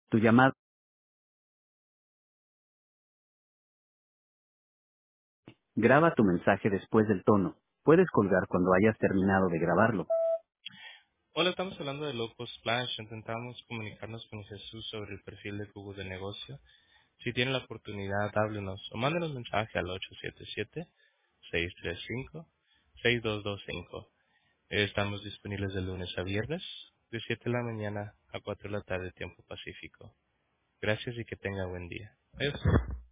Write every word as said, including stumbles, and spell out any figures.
Tu llamada. Graba tu mensaje después del tono. Puedes colgar cuando hayas terminado de grabarlo. Hola, estamos hablando de Loco Splash. Intentamos comunicarnos con Jesús sobre el perfil de Google de negocio. Si tiene la oportunidad, háblenos o mándenos mensaje al ocho siete siete, seis tres cinco, seis dos dos cinco. Estamos disponibles de lunes a viernes, de siete de la mañana a cuatro de la tarde, tiempo pacífico. Gracias y que tenga buen día. Adiós.